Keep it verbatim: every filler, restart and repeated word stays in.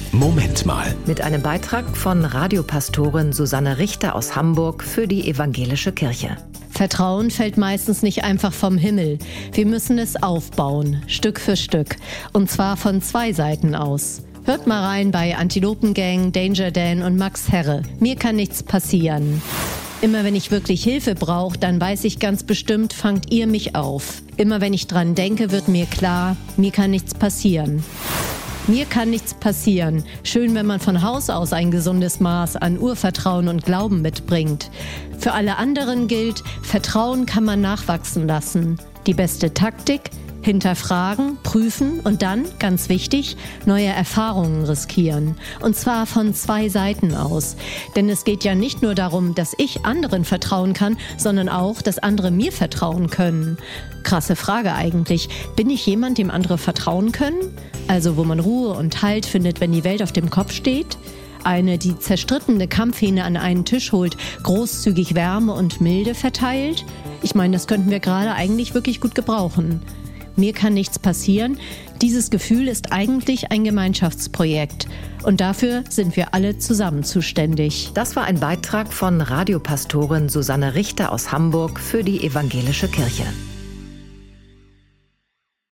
Moment mal. Mit einem Beitrag von Radiopastorin Susanne Richter aus Hamburg für die Evangelische Kirche. Vertrauen fällt meistens nicht einfach vom Himmel. Wir müssen es aufbauen, Stück für Stück. Und zwar von zwei Seiten aus. Hört mal rein bei Antilopengang, Danger Dan und Max Herre. Mir kann nichts passieren. Immer wenn ich wirklich Hilfe brauche, dann weiß ich ganz bestimmt, fangt ihr mich auf. Immer wenn ich dran denke, wird mir klar, mir kann nichts passieren. Mir kann nichts passieren. Schön, wenn man von Haus aus ein gesundes Maß an Urvertrauen und Glauben mitbringt. Für alle anderen gilt, Vertrauen kann man nachwachsen lassen. Die beste Taktik: hinterfragen, prüfen und dann, ganz wichtig, neue Erfahrungen riskieren. Und zwar von zwei Seiten aus. Denn es geht ja nicht nur darum, dass ich anderen vertrauen kann, sondern auch, dass andere mir vertrauen können. Krasse Frage eigentlich. Bin ich jemand, dem andere vertrauen können? Also wo man Ruhe und Halt findet, wenn die Welt auf dem Kopf steht? Eine, die zerstrittene Kampfhähne an einen Tisch holt, großzügig Wärme und Milde verteilt? Ich meine, das könnten wir gerade eigentlich wirklich gut gebrauchen. Mir kann nichts passieren. Dieses Gefühl ist eigentlich ein Gemeinschaftsprojekt. Und dafür sind wir alle zusammen zuständig. Das war ein Beitrag von Radiopastorin Susanne Richter aus Hamburg für die Evangelische Kirche.